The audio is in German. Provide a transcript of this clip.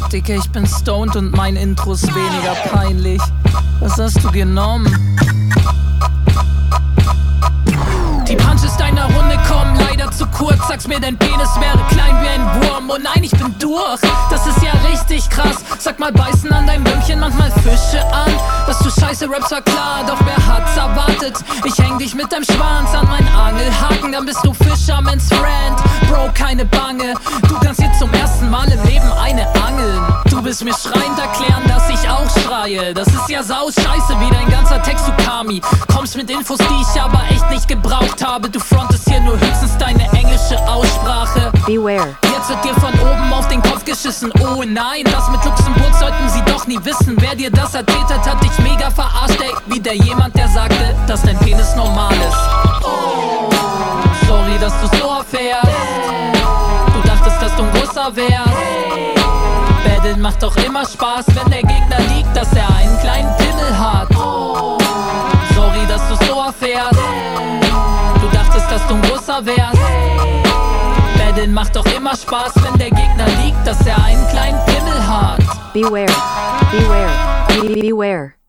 Dicke, ich bin stoned und mein Intro ist weniger peinlich. Was hast du genommen? Die Punches deiner Runde kommen leider zu kurz. Sagst mir, dein Penis wäre klein wie ein Wurm. Oh nein, ich bin durch, das ist ja richtig krass. Sag mal, beißen an deinem Bömmchen manchmal Fische an? Dass du scheiße rappst, war klar, doch wer hat's erwartet? Ich häng dich mit deinem Schwanz an meinen Angelhaken, dann bist du Fisherman's Friend. Bro, keine Bange, du kannst jetzt zum ersten Mal im Leben eine angeln. Du willst mir schreiend erklären, dass ich auch schreie. Das ist ja saus scheiße, wie dein ganzer Text, du Kami. Kommst mit Infos, die ich aber echt nicht gebraucht habe. Du frontest hier nur höchstens deine englische Aussprache. Beware. Jetzt wird dir von oben auf den Kopf geschissen. Oh nein, das mit Luxemburg sollten sie doch nie wissen. Wer dir das erzählt hat dich mega verarscht, ey. Wie der jemand, der sagte, dass dein Penis normal ist. Oh, sorry, dass du so erfährst. Du dachtest, dass du ein großer wärst. Battlen macht doch immer Spaß, wenn der Gegner liegt, dass er einen kleinen Pimmel hat. Oh, sorry, dass du so erfährst. Du dachtest, dass du ein großer wärst. Battlen macht doch immer Spaß, wenn der Gegner liegt, dass er einen kleinen Pimmel hat. Beware. Beware. Beware.